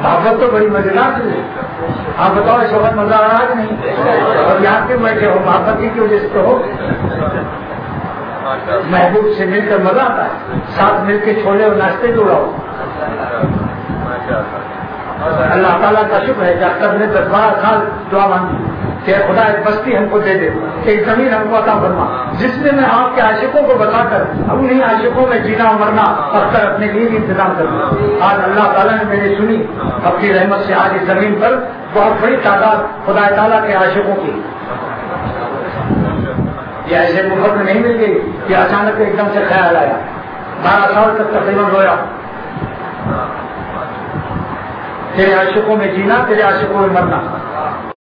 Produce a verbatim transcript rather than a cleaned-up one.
मोहब्बत तो बड़ी मजेदार चीज है। आप बताओ इस वक्त मजा आ रहा है नहीं? और यहाँ पे बैठे हो मोहब्बत की वजह से तो हो। महबूब से मिलकर मजा आता है, साथ मिलकर छोले और नाश्ते भी उड़ाओ। अल्लाह ताला का शुक्र है कि अख्तर ने दस बारह साल दुआ मांगी कि खुदा एक बस्ती हमको दे दे, एक जमीन हमको अता फरमा, जिसमें मैं आपके आशिकों को बताकर अब उन्हीं आशिकों में जीना मरना अख्तर अपने लिए भी इंतजाम कर दूं। आज अल्लाह ताला ने मेरी सुनी अपनी रहमत से, आज इस जमीन पर बहुत बड़ी तादाद खुदा ताला के आशिकों की। ये ऐसे मुफ्त में नहीं मिल गई कि अचानक एकदम से ख्याल आया। बारह साल तक तकरीबन रोया, तेरे आशिकों में जीना, तेरे आशिकों में मरना।